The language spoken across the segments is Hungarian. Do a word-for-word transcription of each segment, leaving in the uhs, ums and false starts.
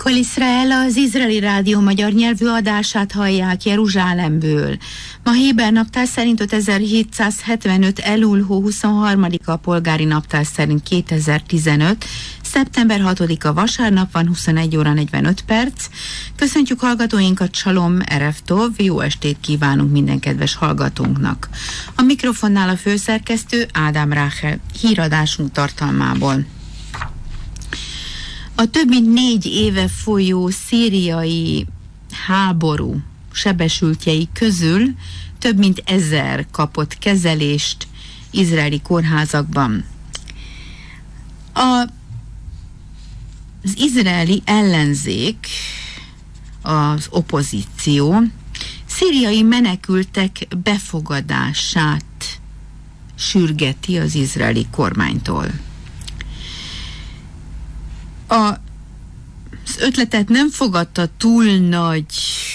Kol Israel, az izraeli rádió magyar nyelvű adását hallják Jeruzsálemből. Ma héber naptár szerint ötezer-hétszázhetvenöt, Elul-hó huszonharmadika, polgári naptár szerint kétezer-tizenöt, szeptember hatodika vasárnap van, huszonegy óra negyvenöt perc. Köszöntjük hallgatóinkat, Salom, Erev Tov, jó estét kívánunk minden kedves hallgatónknak. A mikrofonnál a főszerkesztő Ádám Ráhel, híradásunk tartalmából. A több mint négy éve folyó szíriai háború sebesültjei közül több mint ezer kapott kezelést izraeli kórházakban. A, az izraeli ellenzék, az opozíció szíriai menekültek befogadását sürgeti az izraeli kormánytól. A, az ötletet nem fogadta túl nagy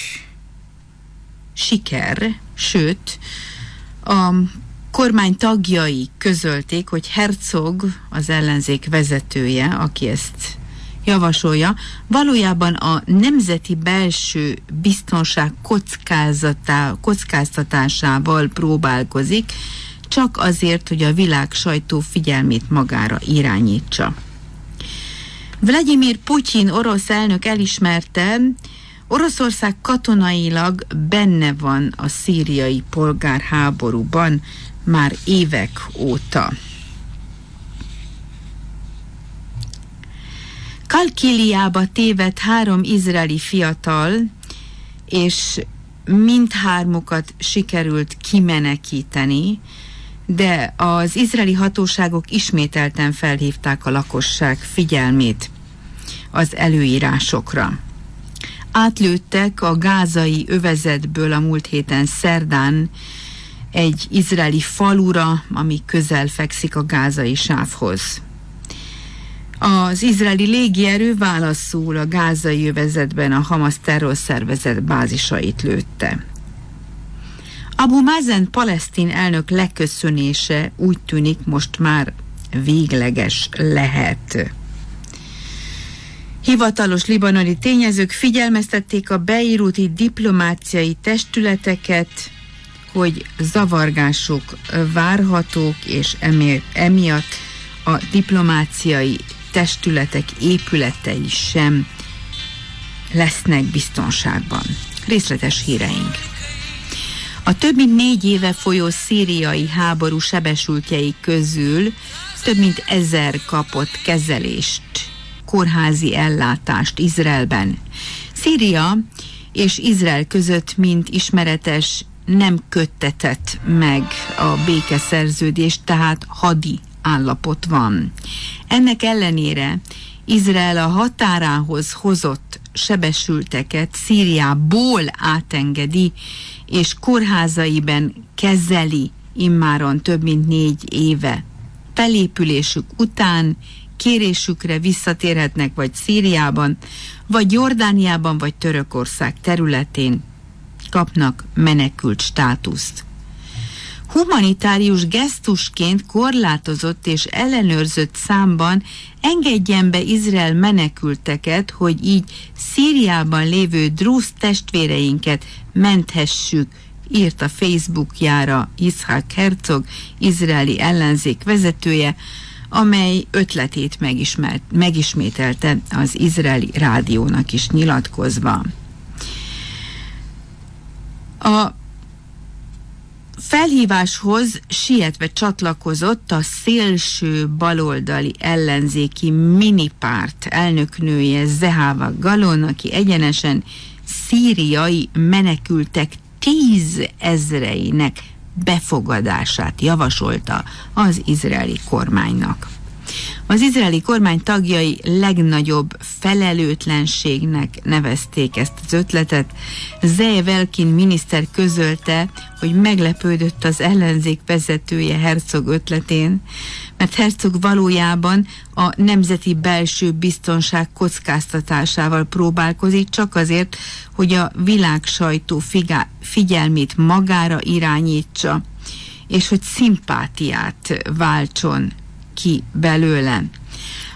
siker, sőt, a kormány tagjai közölték, hogy Herzog, az ellenzék vezetője, aki ezt javasolja, valójában a nemzeti belső biztonság kockázatá, kockáztatásával próbálkozik, csak azért, hogy a világ sajtó figyelmét magára irányítsa. Vladimir Putyin orosz elnök elismerte, Oroszország katonailag benne van a szíriai polgárháborúban már évek óta. Kalkiliába tévedt három izraeli fiatal, és mindhármukat sikerült kimenekíteni, de az izraeli hatóságok ismételten felhívták a lakosság figyelmét az előírásokra. Átlőttek a gázai övezetből a múlt héten szerdán egy izraeli falura, ami közel fekszik a gázai sávhoz. Az izraeli légierő válaszul a gázai övezetben a Hamas terrorszervezet bázisait lőtte. Abu Mazen palesztin elnök leköszönése úgy tűnik most már végleges lehet. Hivatalos libanoni tényezők figyelmeztették a beiruti diplomáciai testületeket, hogy zavargások várhatók, és emi- emiatt a diplomáciai testületek épületei sem lesznek biztonságban. Részletes híreink. A több mint négy éve folyó szíriai háború sebesültjei közül több mint ezer kapott kezelést, kórházi ellátást Izraelben. Szíria és Izrael között, mint ismeretes, nem köttetett meg a békeszerződés, tehát hadi állapot van. Ennek ellenére Izrael a határához hozott sebesülteket Szíriából átengedi, és kórházaiben kezeli immáron több mint négy éve. Felépülésük után kérésükre visszatérhetnek vagy Szíriában, vagy Jordániában, vagy Törökország területén kapnak menekült státuszt. Humanitárius gesztusként korlátozott és ellenőrzött számban engedjen be Izrael menekülteket, hogy így Szíriában lévő drusz testvéreinket menthessük, írt a Facebookjára Yitzhak Herzog, izraeli ellenzék vezetője, amely ötletét megismert, megismételte az izraeli rádiónak is nyilatkozva. A felhíváshoz sietve csatlakozott a szélső baloldali ellenzéki minipárt elnöknője Zehava Galon, aki egyenesen szíriai menekültek tízezreinek befogadását javasolta az izraeli kormánynak. Az izraeli kormány tagjai legnagyobb felelőtlenségnek nevezték ezt az ötletet. Zeev Elkin miniszter közölte, hogy meglepődött az ellenzék vezetője Herzog ötletén, mert Herzog valójában a nemzeti belső biztonság kockáztatásával próbálkozik, csak azért, hogy a világ sajtó figyelmét magára irányítsa, és hogy szimpátiát váltson ki belőle.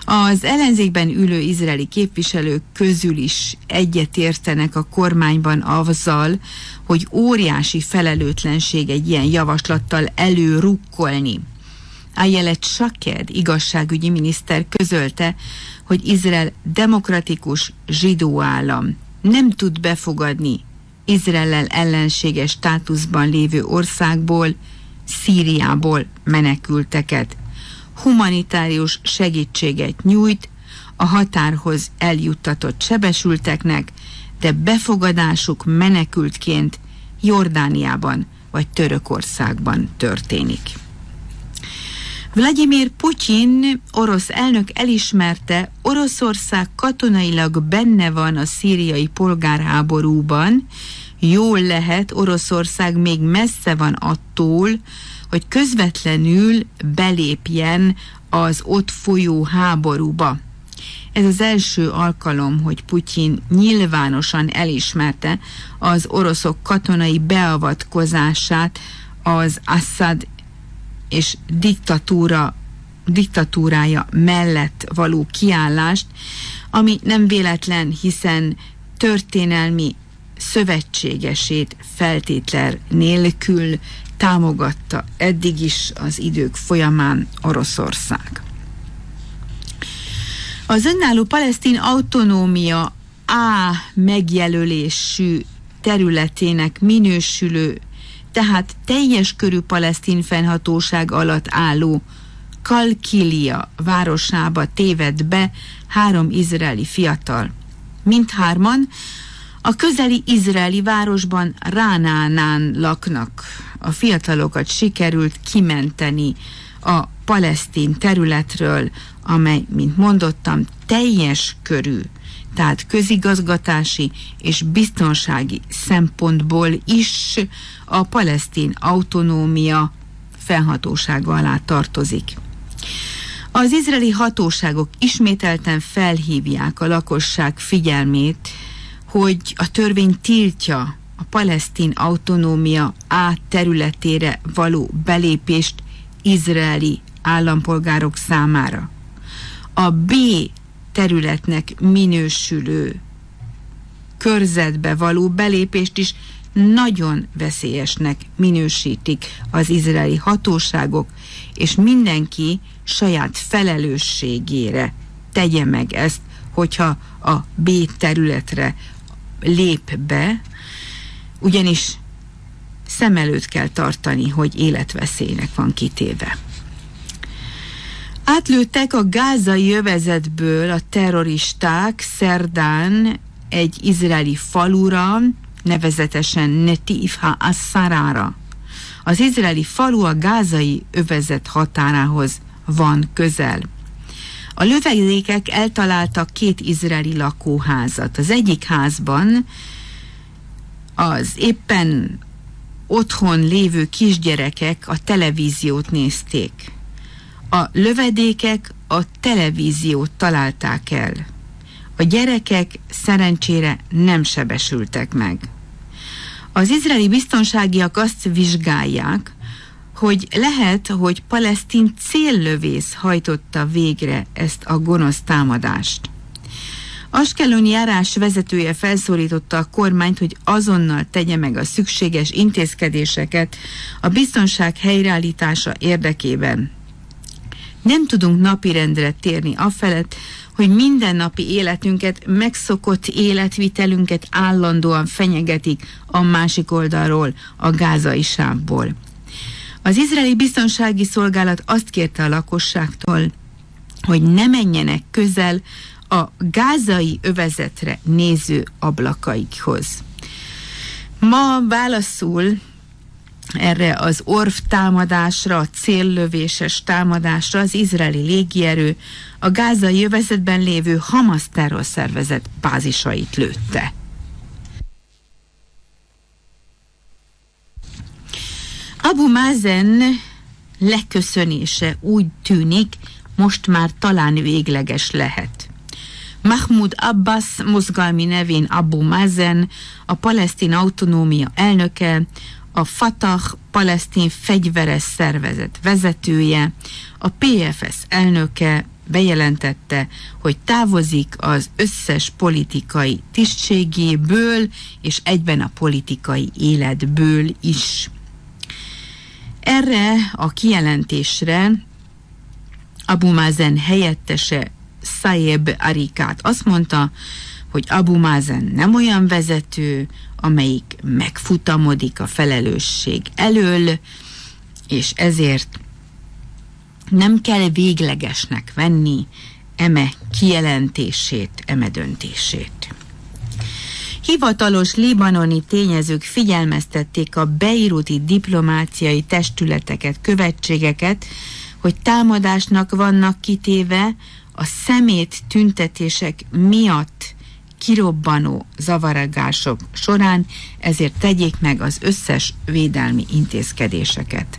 Az ellenzékben ülő izraeli képviselők közül is egyetértenek a kormányban azzal, hogy óriási felelőtlenség egy ilyen javaslattal előrukkolni. Ayelet Shaked igazságügyi miniszter közölte, hogy Izrael demokratikus zsidó állam, nem tud befogadni Izraellel ellenséges státuszban lévő országból, Szíriából menekülteket. Humanitárius segítséget nyújt a határhoz eljuttatott sebesülteknek, de befogadásuk menekültként Jordániában vagy Törökországban történik. Vladimir Putyin orosz elnök elismerte, Oroszország katonailag benne van a szíriai polgárháborúban, jól lehet, Oroszország még messze van attól, hogy közvetlenül belépjen az ott folyó háborúba. Ez az első alkalom, hogy Putyin nyilvánosan elismerte az oroszok katonai beavatkozását az Assad és diktatúra, diktatúrája mellett való kiállást, ami nem véletlen, hiszen történelmi szövetségesét feltétlen nélkül támogatta eddig is az idők folyamán Oroszország. Az önálló palesztin autonómia A megjelölésű területének minősülő, tehát teljes körű palesztin fennhatóság alatt álló Kalkilia városába tévedt be három izraeli fiatal. Mindhárman a közeli izraeli városban Ránánán laknak. A fiatalokat sikerült kimenteni a palesztin területről, amely, mint mondottam, teljes körű, tehát közigazgatási és biztonsági szempontból is a palesztin autonómia fennhatósága alá tartozik. Az izraeli hatóságok ismételten felhívják a lakosság figyelmét, hogy a törvény tiltja a palesztin autonómia A területére való belépést izraeli állampolgárok számára. A B területnek minősülő körzetbe való belépést is nagyon veszélyesnek minősítik az izraeli hatóságok, és mindenki saját felelősségére tegye meg ezt, hogyha a B területre lép be, ugyanis szem előtt kell tartani, hogy életveszélynek van kitéve. Átlőttek a gázai övezetből a terroristák szerdán egy izraeli falura, nevezetesen Netiv ha-Assarára. Az izraeli falu a gázai övezet határához van közel. A lövedékek eltaláltak két izraeli lakóházat. Az egyik házban az éppen otthon lévő kisgyerekek a televíziót nézték. A lövedékek a televíziót találták el. A gyerekek szerencsére nem sebesültek meg. Az izraeli biztonságiak azt vizsgálják, hogy lehet, hogy palesztin céllövész hajtotta végre ezt a gonosz támadást. Askeloni járás vezetője felszólította a kormányt, hogy azonnal tegye meg a szükséges intézkedéseket a biztonság helyreállítása érdekében. Nem tudunk napirendre térni afelett, hogy mindennapi életünket, megszokott életvitelünket állandóan fenyegetik a másik oldalról, a gázai sávból. Az izraeli biztonsági szolgálat azt kérte a lakosságtól, hogy ne menjenek közel a gázai övezetre néző ablakaikhoz. Ma válaszul erre az orv támadásra, a céllövéses támadásra az izraeli légierő a gázai övezetben lévő Hamas terrorszervezet bázisait lőtte. Abu Mazen leköszönése úgy tűnik, most már talán végleges lehet. Mahmoud Abbas mozgalmi nevén Abu Mazen, a palesztin autonómia elnöke, a Fatah palesztin fegyveres szervezet vezetője, a pé ef es elnöke bejelentette, hogy távozik az összes politikai tisztségéből, és egyben a politikai életből is. Erre a kijelentésre Abu Mazen helyettese Saeb Arikat azt mondta, hogy Abu Mazen nem olyan vezető, amelyik megfutamodik a felelősség elől, és ezért nem kell véglegesnek venni eme kijelentését, eme döntését. Hivatalos libanoni tényezők figyelmeztették a beiruti diplomáciai testületeket, követségeket, hogy támadásnak vannak kitéve a szemét tüntetések miatt kirobbanó zavargások során, ezért tegyék meg az összes védelmi intézkedéseket.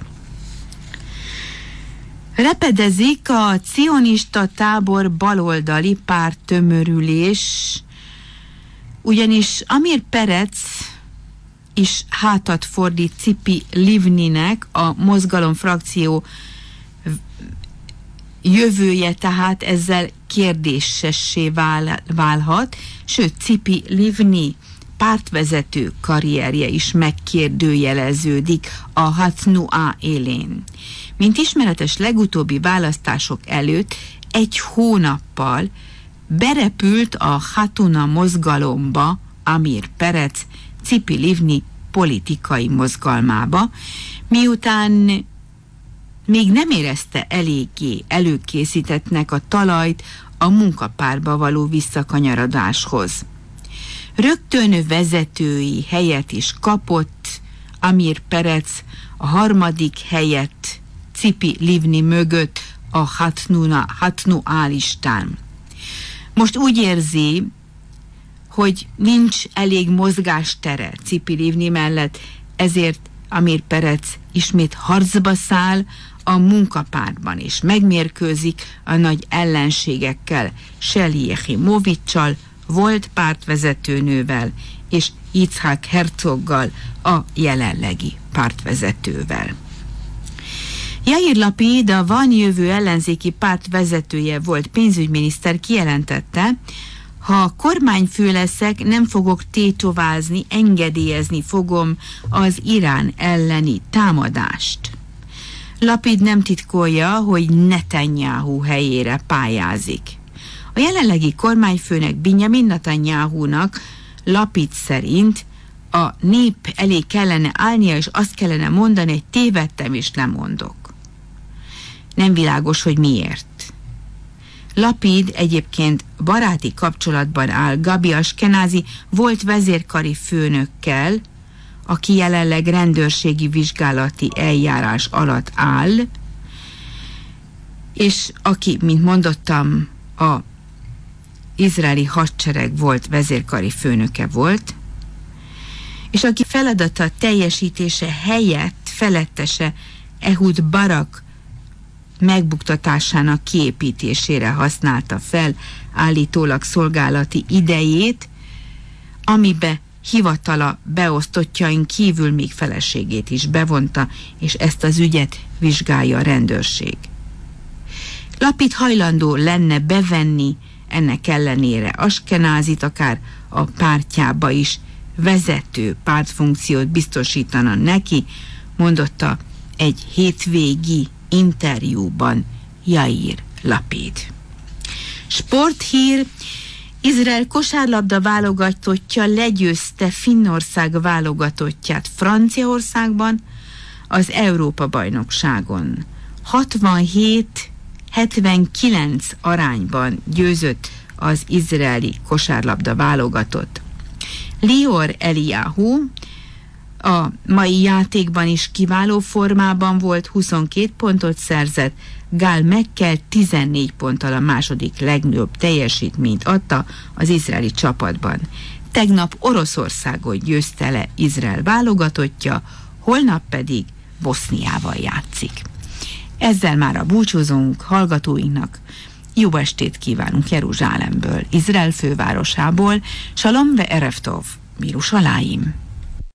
Repedezik a cionista tábor baloldali párttömörülés, ugyanis Amir Perec is hátat fordít Tzipi Livninek, a mozgalom frakció jövője tehát ezzel kérdésessé vál, válhat, sőt Tzipi Livni pártvezető karrierje is megkérdőjeleződik a Hatnuá élén. Mint ismeretes, legutóbbi választások előtt egy hónappal berepült a Hatuna mozgalomba Amir Perec Tzipi Livni politikai mozgalmába, miután még nem érezte eléggé előkészítettnek a talajt a munkapárba való visszakanyarodáshoz. Rögtön vezetői helyet is kapott Amir Perec, a harmadik helyet Tzipi Livni mögött a Hatnuna, Hatnuá listán. Most úgy érzi, hogy nincs elég mozgástere Tzipi Livni mellett, ezért Amir Perec ismét harcba száll a munkapártban, és megmérkőzik a nagy ellenségekkel, Shelly Jechimovics-sal, volt pártvezetőnővel, és Yitzhak Herzoggal, a jelenlegi pártvezetővel. Yair Lapid, a Van jövő ellenzéki párt vezetője volt pénzügyminiszter kijelentette, ha kormányfő leszek, nem fogok tétovázni, engedélyezni fogom az Irán elleni támadást. Lapid nem titkolja, hogy Netanyahu helyére pályázik. A jelenlegi kormányfőnek, Binyamin Netanyahunak Lapid szerint a nép elé kellene állnia, és azt kellene mondani, hogy tévedtem és lemondok. Nem világos, hogy miért. Lapid egyébként baráti kapcsolatban áll Gabi Ashkenazi volt vezérkari főnökkel, aki jelenleg rendőrségi vizsgálati eljárás alatt áll, és aki, mint mondottam, a izraeli hadsereg volt vezérkari főnöke volt, és aki feladata teljesítése helyett felettese Ehud Barak megbuktatásának kiépítésére használta fel állítólag szolgálati idejét, amibe hivatala beosztottjain kívül még feleségét is bevonta, és ezt az ügyet vizsgálja a rendőrség. Lapid hajlandó lenne bevenni ennek ellenére Ashkenazit, akár a pártjába is vezető pártfunkciót biztosítana neki, mondotta egy hétvégi interjúban Yair Lapid. Sporthír: Izrael kosárlabda válogatottja legyőzte Finnország válogatottját Franciaországban az Európa-bajnokságon. hatvanhét hetvenkilenc arányban győzött az izraeli kosárlabda válogatott. Lior Eliyahu a mai játékban is kiváló formában volt, huszonkét pontot szerzett, Gál Mekkel tizennégy ponttal a második legnagyobb teljesítményt adta az izraeli csapatban. Tegnap Oroszországot győzte le Izrael válogatottja, holnap pedig Boszniával játszik. Ezzel már a búcsúzunk hallgatóinknak. Jó estét kívánunk Jeruzsálemből, Izrael fővárosából. Shalom ve erev tov, Mirushalayim.